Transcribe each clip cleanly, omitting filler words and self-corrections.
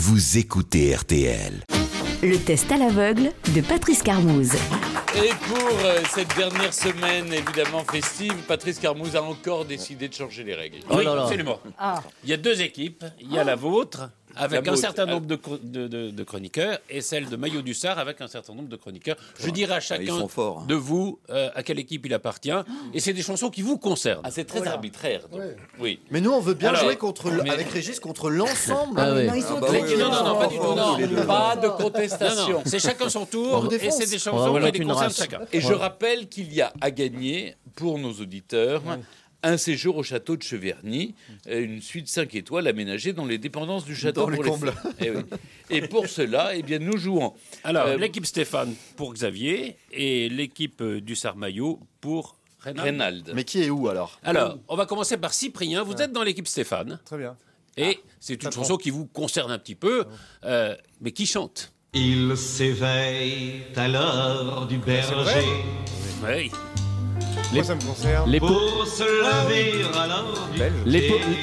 vous écoutez RTL. Le test à l'aveugle de Patrice Carmouze. Et pour cette dernière semaine évidemment festive, Patrice Carmouze a encore décidé de changer les règles. Oui, absolument. Il y a deux équipes. Il y a la vôtre, avec un certain nombre de chroniqueurs, et celle de Maillot du Sard, avec un certain nombre de chroniqueurs. Je dirai à chacun de vous à quelle équipe il appartient. Et c'est des chansons qui vous concernent. Ah, c'est très arbitraire. Donc. Oui. Mais nous, on veut bien jouer avec Régis contre l'ensemble. Non, pas du tout. Non, pas de contestation. Non, c'est chacun son tour, et c'est des chansons qui les concernent chacun. Et je rappelle qu'il y a à gagner, pour nos auditeurs, un séjour au château de Cheverny, une suite 5 étoiles aménagée dans les dépendances du château. Dans les combles. Et pour cela, eh bien, nous jouons. Alors, l'équipe Stéphane pour Xavier et l'équipe du Sarmaillot pour Reynald. Mais qui est où alors ? Alors, on va commencer par Cyprien. Vous êtes dans l'équipe Stéphane. Très bien. Et c'est une chanson qui vous concerne un petit peu, mais qui chante. Il s'éveille à l'heure du berger. Oui. Moi, ça me concerne. Pour se lever à l'heure du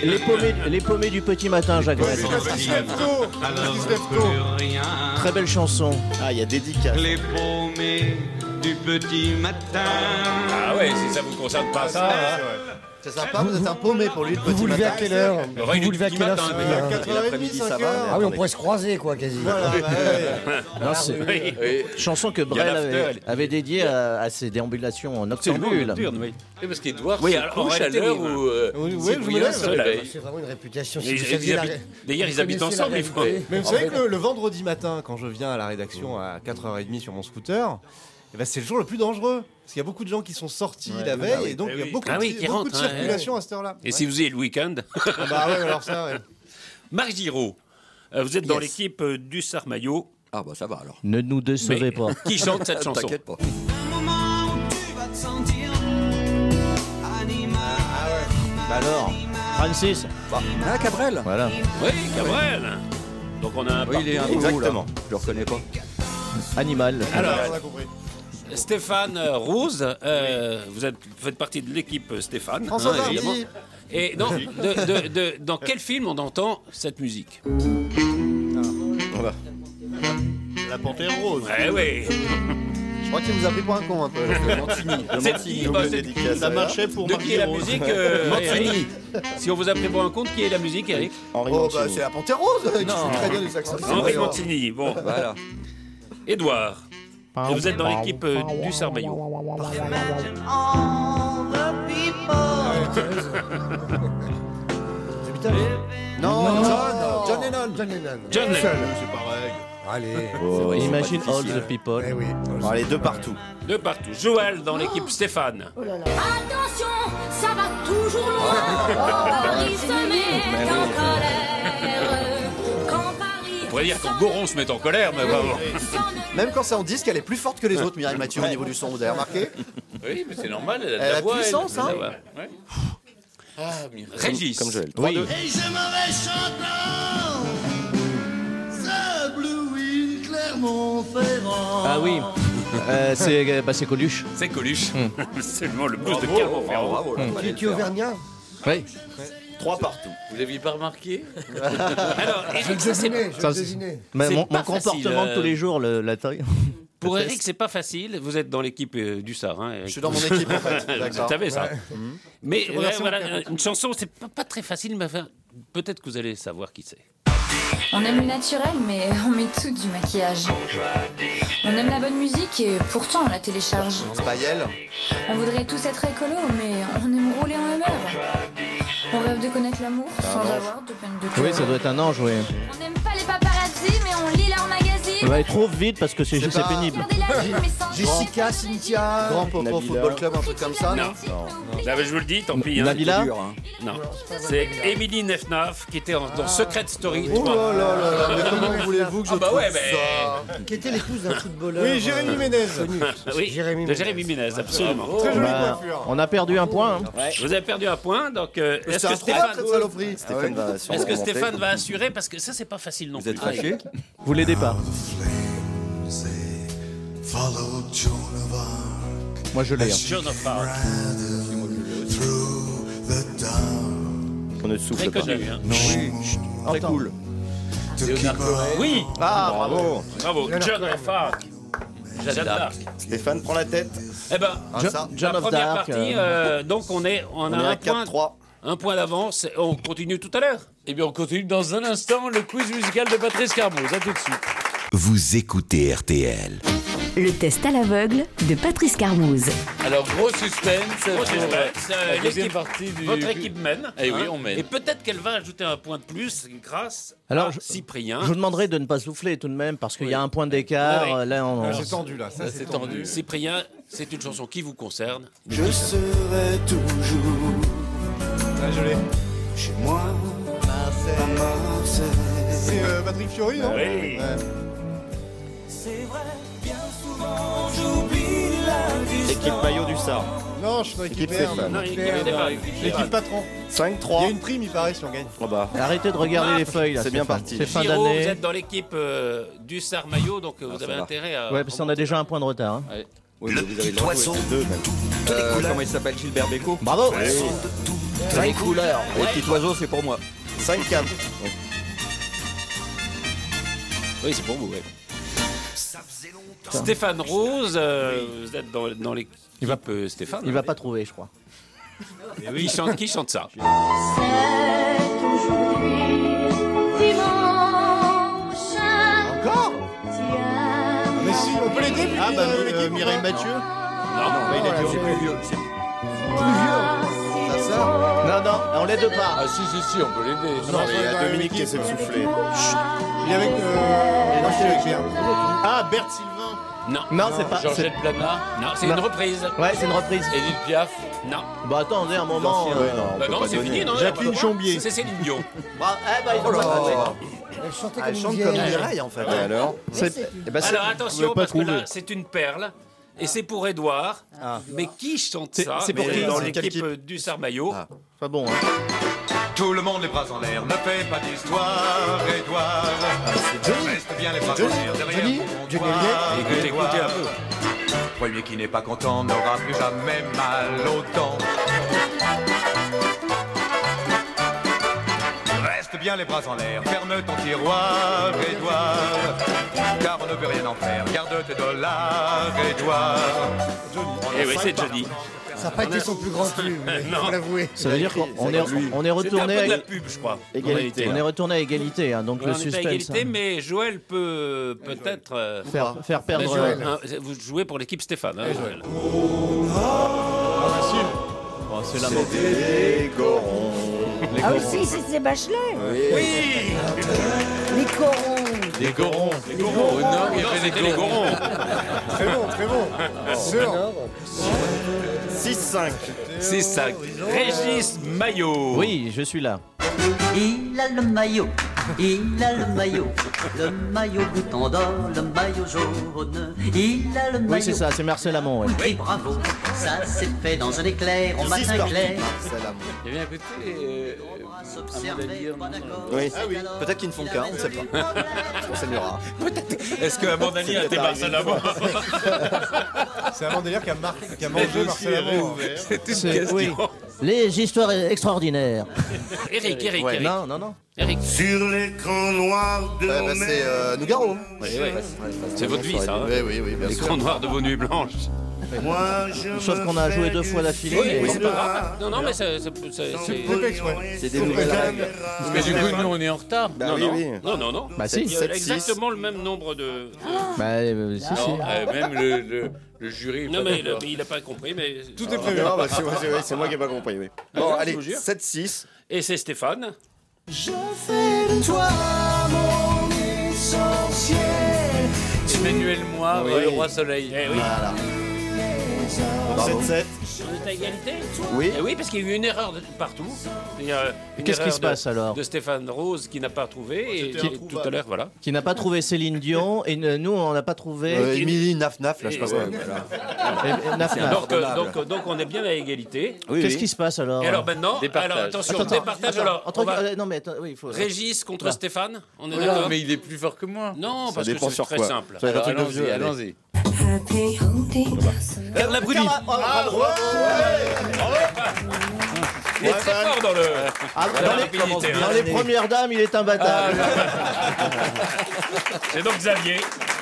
Les paumés du petit matin, Jacques. Ouais, c'est parce qu'il se lève tôt. Parce qu'il se lève tôt. Très belle chanson. Ah, il y a dédicace. Les paumés du petit matin. Ah ouais, si ça vous concerne pas ça. C'est sympa, vous êtes un paumé pour lui le petit Vous vous levez à matin. quelle heure Vous vous levez à quelle heure 4h30, 5h. Ah oui, on pourrait se croiser, quoi, quasi. Voilà, Non, c'est chanson que Brel avait dédiée à ses déambulations noctambules. Oui, parce qu'Edouard Oui, se alors, en couche à réalité, l'heure oui, où Cyprien se réveille. C'est vraiment une réputation. D'ailleurs, ils habitent ensemble, les frères. Mais vous savez que le vendredi matin, quand je viens à la rédaction à 4h30 sur mon scooter, eh ben c'est le jour le plus dangereux. Parce qu'il y a beaucoup de gens qui sont sortis la veille, et donc il y a beaucoup de circulation à cette heure-là. Et si vous avez le week-end. Bah ouais, alors ça, ouais. Marc Giraud, vous êtes dans l'équipe du Sarmaillot. Ah bah ça va alors. Ne nous décevez pas. Qui chante cette chanson? T'inquiète pas. Bah alors, Francis. Ah Cabrel. Voilà. Oui, Cabrel. Donc on a un Oui, il est un exactement. Je le reconnais pas. Animal. Alors, On a compris. Stéphane Rose, vous faites partie de l'équipe Stéphane. François Hardy. Évidemment. Et dans quel film on entend cette musique? La Panthère Rose. Oui. Je crois qu'il vous a pris pour un con un peu. Le Mantini. Double dédicace. Ça marchait pour De qui est la musique Eric. Si on vous a pris pour un compte, qui est la musique, Eric? Oh bah c'est la Panthère Rose qui joue très bien du saxophone. Henri Montini. Bon, Voilà. Édouard. Et vous êtes dans l'équipe du Sarmaillot. Non, John Lennon. John Lennon. C'est pareil. Allez. Imagine all the people. Eh oui. Bon, allez, deux partout. De partout. Joël dans l'équipe Stéphane. Attention, ça va toujours loin. Paris se met en colère. Quand Paris. On pourrait dire quand Goron se met en colère, mais vraiment. Même quand c'est en disque, elle est plus forte que les autres, Mireille Mathieu, au niveau du son. Vous avez remarqué ? Oui, mais c'est normal, elle a de Elle la a voix. puissance, hein. Ouais. Ah, Mireille. Régis. Comme Joël. Oui. Et je m'en vais chantant. Ce Blue Clermont-Ferrand. Ah oui. C'est Coluche. C'est Coluche. C'est le blues de Clermont-Ferrand. Bravo. Tu es auvergnat? Oui. 3 partout. Vous l'aviez pas remarqué? Alors, Eric, Je le Ça, devinais. Mais C'est mon pas comportement facile, de tous les jours, la taille. pour Eric, c'est pas facile. Vous êtes dans l'équipe du Sar. Hein, Je suis dans mon équipe en fait. Vous D'accord. savez ça. Mais remercie, voilà, mon père. une chanson, c'est pas très facile, mais enfin, peut-être que vous allez savoir qui c'est. On aime le naturel, mais on met tout du maquillage. On aime la bonne musique et pourtant on la télécharge. C'est pas Yel. On voudrait tous être écolo, mais on aime rouler en humeur. On rêve de connaître l'amour sans avoir de peine de cœur. Oui, ça doit être un ange, oui. On n'aime pas les paparazzi, mais on lit leurs magazines. Ouais, trop vite parce que c'est pas- pénible. Regardez la vie, mais sans Jessica, Cynthia. Grand Popo Nabila. Football Club, un truc comme ça, non? Là, je vous le dis, tant pis. Hein. Nabila. Dur, hein. Non, c'est Émilie Nefnaf qui était dans Secret Story. Oh là là là, mais comment voulez-vous que je Ah bah trouve ouais, mais... ça? Qui était l'épouse d'un footballeur. Oui, Jérémy Ménez. Connu. Oui, Jérémy de Ménez. Jérémy Ménez, absolument. Très jolie Bah, coiffure. on a perdu un point. Hein. Vous avez perdu un point, donc est-ce C'est que un Stéphane... trois, cette saloperie. Stéphane va sûrement Est-ce que remonter. Stéphane va assurer? Parce que ça, c'est pas facile non Vous plus. êtes fâché? Vous l'aidez pas. Moi je l'ai. Hein. Joan of Arc, On ne souffle très pas. connu. Hein. Très cool. Léonard Cohen. Oui. Ah, bravo. Bravo. John of Arc. Jeanne d'Arc. Stéphane prend la tête. Eh ben, John la of première Dark, partie, donc on a à un point, 4-3. un point d'avance. On continue tout à l'heure. Eh bien, on continue dans un instant le quiz musical de Patrice Carmoz. À tout de suite. Vous écoutez RTL. Le test à l'aveugle de Patrice Carmoz. Alors, gros suspense. La deuxième L'équipe- partie du... Votre équipe mène. Eh oui, on mène. Et peut-être qu'elle va ajouter un point de plus grâce Alors, à Cyprien. Je vous demanderai de ne pas souffler tout de même parce qu'il y a un point d'écart. Oui. Là, C'est tendu là, ça c'est tendu. Cyprien, c'est une chanson qui vous concerne. Je serai toujours Ah, je l'ai. chez moi à Marseille. C'est Patrick Fiori, non? Oui. Ouais. C'est vrai, bien souvent j'oublie la distance. Équipe maillot du Sar. Non, je suis dans l'équipe Équipe Verne. Stéphane. Non, il était pas. L'équipe patron. Il y 5-3. a une prime, il paraît, si on gagne. Oh bah. Arrêtez de regarder les feuilles là. C'est bien Stéphane. parti. C'est fin Giro, vous d'année. êtes dans l'équipe du Sar Maillot, donc vous ça avez va. intérêt à. Ouais, parce qu'on a déjà un point de retard. Hein. Oui, mais vous avez le droit de jouer. Deux même. Comment il s'appelle, Gilbert Bécaud? Bravo. Les couleurs. Les petits oiseaux, c'est pour moi. 5-4. Oui, c'est pour vous. Ouais. Stéphane Rose, vous êtes dans l'équipe Stéphane. Il va pas trouver, je crois. Qui chante ça? C'est aujourd'hui dimanche. Encore? Tiens. Mais si, on peut l'aider, Ah bah Mireille Mathieu. Non, Mais il est C'est plus vieux. Ça sort. Non, on l'aide pas. Ah si, on peut l'aider. Non, mais il y a Dominique qui essaie de souffler. Il est avec. Moi, je suis avec Verne. Ah, Bert Sylvain. Non. Non, c'est pas. Georgette Plana. Non, c'est une reprise. Ouais, c'est une reprise. Edith Piaf. Non. Bah attendez un moment. Bah non, c'est fini, non. Jacqueline Chombier. C'est Céline Dion. Ils ont pas trouvé. Elle chantait Elle comme chante une comme vieille. Mireille en fait. Et alors Alors attention, parce que là, c'est une perle. Et c'est pour Édouard. Mais qui chante ça? c'est pour Mais qui? dans C'est quelle l'équipe du Sar Maillot. Pas bon. Hein. Tout le monde les bras en l'air, ne fait pas d'histoire, Édouard. Reste bien les bras en l'air, derrière Johnny, mon Johnny comptoir, Écoutez Édouard. un peu. Premier qui n'est pas content n'aura plus jamais mal aux dents. Reste bien les bras en l'air, ferme ton tiroir, Édouard. Car on ne peut rien en faire, garde tes dollars, Édouard. Eh oui, c'est Johnny. Ça n'a pas été son plus grand tube, il faut l'avouer. Ça veut dire qu'on est C'était un peu retourné de la à pub, je crois. égalité. On est retourné à égalité, hein, donc On le est à suspense. égalité, hein. mais Joël peut peut-être Faire perdre. vous jouez pour l'équipe Stéphane. Hein, Joël. Oh, c'est la mort. Les corons. Ah oui, si, c'est Bachelet. Oui. Les corons. Les Gorons. Au nord, il y avait C'était les Gorons. Très bon, très bon. Sûr. 6-5. 6-5. Régis Maillot. Oui, je suis là. Il a le maillot, le maillot bouton d'or, le maillot jaune. Il a le maillot. Oui, c'est ça, c'est Marcel Amont. Ouais. Oui, bravo, ça s'est fait dans un éclair, au matin clair. Eh bien, écoutez, Oui, peut-être qu'ils ne font qu'un, on ne sait pas. On s'aimera. Est-ce que Amandali a été Marcel Amont? C'est un délire qui a mangé Marcel Amont. C'est une C'est- question. oui. Les histoires extraordinaires. Eric. Ouais, non. Eric. Sur l'écran noir de Bah, c'est Nougaro. C'est votre vie, ça. Hein. Oui, bien sûr. L'écran noir de vos nuits blanches. Sauf qu'on a joué 2 fois d'affilée. Oui, et- c'est pas grave. Non, mais c'est. C'est des nouvelles règles. mais du coup, nous, on est en retard. Bah Non, oui. non. Bah si. Il y a 7-6. exactement le même nombre de. Bah si. Non, même le jury. Non, mais il n'a pas compris, mais. Tout est prévu. Non, bah, c'est moi qui n'ai pas compris. Oui. Bon, allez, 7-6. Et c'est Stéphane. Je fais de toi mon essentiel. Emmanuel Moir, le roi soleil. Eh oui. Voilà. Bravo. 7-7. On est à égalité? Oui. Eh oui, parce qu'il y a eu une erreur partout. Il y a une Qu'est-ce qui erreur se passe, alors de Stéphane Rose qui n'a pas trouvé. Et tout à l'heure, voilà. Qui n'a pas trouvé Céline Dion et nous on n'a pas trouvé Émilie Naf, là, je sais pas quoi. Naf Naf. Donc on est bien à égalité. Qu'est-ce qui se passe alors? Et alors maintenant, attention, départage. Alors, on va- non mais attends, oui, il faut. Régis contre Stéphane, on est Voilà, d'accord? mais il est plus fort que moi. Non, Ça parce que dépend c'est sur très quoi. simple. Ça va être un truc de vieux, Allons-y. Carla Bruni. Il est très fort dans le. Dans les premières dames, il est imbattable. C'est donc Xavier.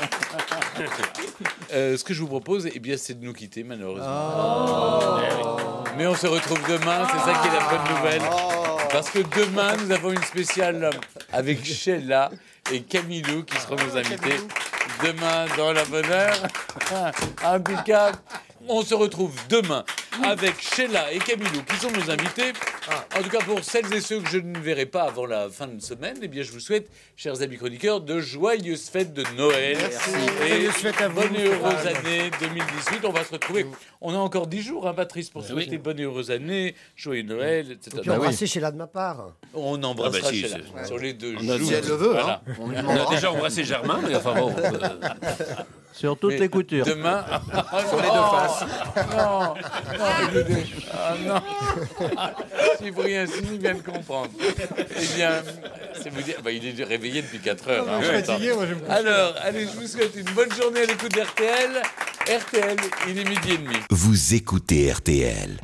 Ce que je vous propose, eh bien, c'est de nous quitter, malheureusement. Mais on se retrouve demain, c'est ça qui est la bonne nouvelle. Parce que demain, nous avons une spéciale avec Sheila et Camilou qui seront nos invités. Demain, dans la bonne heure. En tout cas, on se retrouve demain avec Sheila et Camilou qui sont nos invités. En tout cas, pour celles et ceux que je ne verrai pas avant la fin de semaine, eh bien, je vous souhaite, chers amis chroniqueurs, de joyeuses fêtes de Noël. Merci. Et bonne et heureuse année 2018. On va se retrouver. On a encore 10 jours, hein, Patrice, pour souhaiter bonne et heureuse année, joyeux Noël, etc. Et puis embrasser Sheila de ma part. On embrassera Sheila sur les 2 jours. Si elle le veut, voilà. On a déjà embrassé Germain, mais enfin bon. Sur toutes les coutures. Demain, sur les 2 faces. Non, non. Cyprien Sini vient de comprendre. Eh bien, c'est vous dire, il est réveillé depuis 4 heures. Je suis fatigué, moi je me couche. Alors, allez, je vous souhaite une bonne journée à l'écoute d'RTL. RTL, il est 12h30. Vous écoutez RTL.